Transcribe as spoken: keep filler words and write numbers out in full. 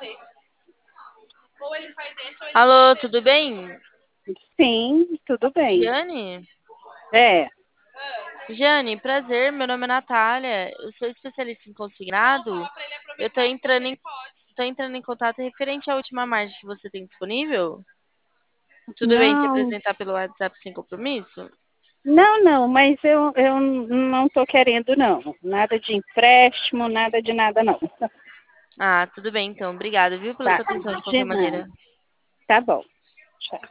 Alô, tudo bem? Sim, tudo bem. Jane? É. Jane, prazer, meu nome é Natália, eu sou especialista em consignado. Eu tô entrando em, tô entrando em contato referente à última margem que você tem disponível. Tudo bem te Não, apresentar pelo WhatsApp sem compromisso? não, não, mas eu, eu não estou querendo, não. Nada de empréstimo, nada de nada, não. Ah, tudo bem então, obrigada, viu, pela Tá, sua atenção de de qualquer nada. maneira. Tá bom. Tchau.